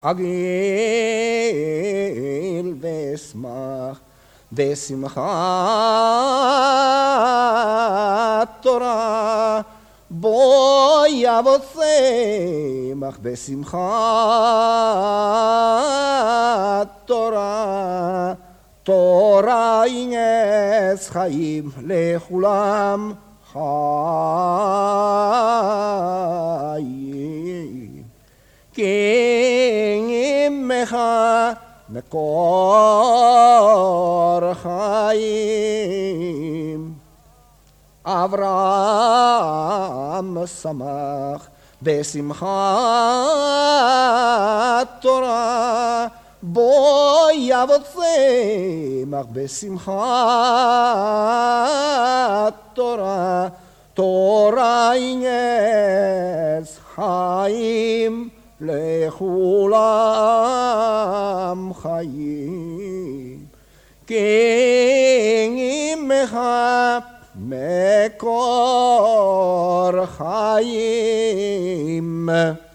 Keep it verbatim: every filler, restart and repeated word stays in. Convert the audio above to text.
אגיל ואשמח בשמחת תורה, בוא יבוא שמח בשמחת תורה. תורה היא נס חיים לכולם חיים, כי עמך מקור חיים. אברהם שמח בשמחת תורה, בוא יבוא שמח בשמחת תורה. תורה היא נס חיים לכולם חיים, כי עמך מקור חיים.